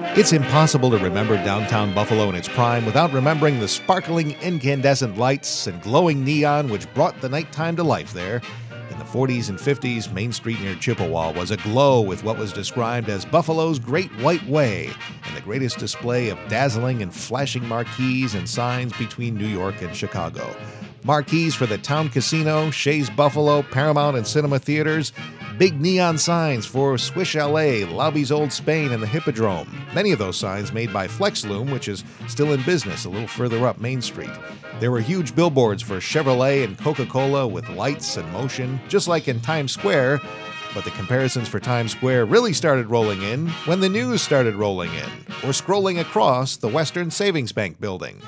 It's impossible to remember downtown Buffalo in its prime without remembering the sparkling incandescent lights and glowing neon which brought the nighttime to life there. In the 40s and 50s, Main Street near Chippewa was aglow with what was described as Buffalo's Great White Way and the greatest display of dazzling and flashing marquees and signs between New York and Chicago. Marquees for the Town Casino, Shays Buffalo, Paramount and Cinema Theaters, big neon signs for Swish LA, Lobby's Old Spain, and the Hippodrome. Many of those signs made by Flexloom, which is still in business a little further up Main Street. There were huge billboards for Chevrolet and Coca-Cola with lights and motion, just like in Times Square. But the comparisons for Times Square really started rolling in when the news started rolling in, or scrolling across the Western Savings Bank building.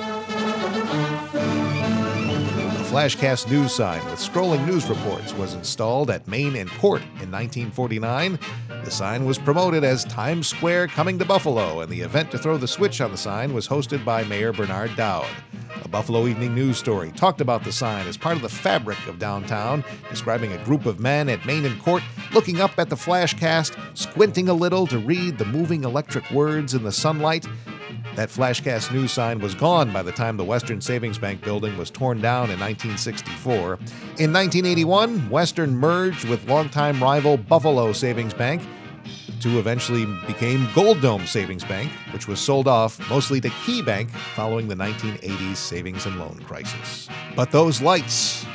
Flashcast news sign with scrolling news reports was installed at Main and Court in 1949. The sign was promoted as Times Square coming to Buffalo, and the event to throw the switch on the sign was hosted by Mayor Bernard Dowd. A Buffalo Evening News story talked about the sign as part of the fabric of downtown, describing a group of men at Main and Court looking up at the flashcast, squinting a little to read the moving electric words in the sunlight. That Flashcast news sign was gone by the time the Western Savings Bank building was torn down in 1964. In 1981, Western merged with longtime rival Buffalo Savings Bank. The two eventually became Gold Dome Savings Bank, which was sold off mostly to Key Bank following the 1980s savings and loan crisis. But those lights